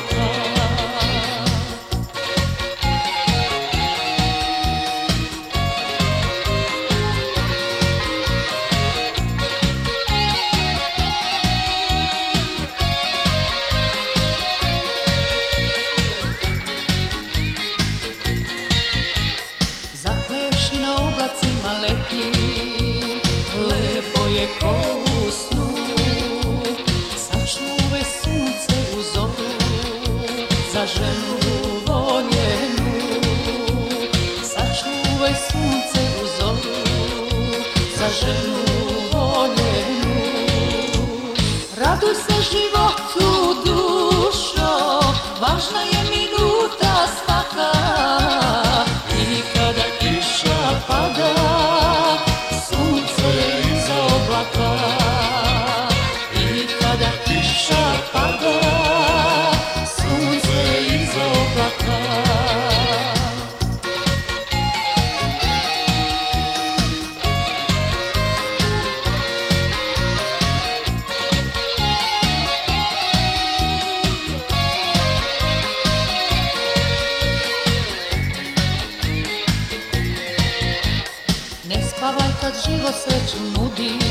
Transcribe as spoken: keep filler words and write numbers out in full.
oblaka. Zaklevši na oblacima leti, lepo je ko u snu. Sačuvaj sunce u zoru, za ženu voljenu. Sačuvaj sunce u zoru, za ženu voljenu. Raduj se životu, dušo, važna je minuta svaka. I kada kiša pada, sunce je iza oblaka. I kada kiša pada, sunce je iza oblaka. Ne spavaj kad život sreću nudi,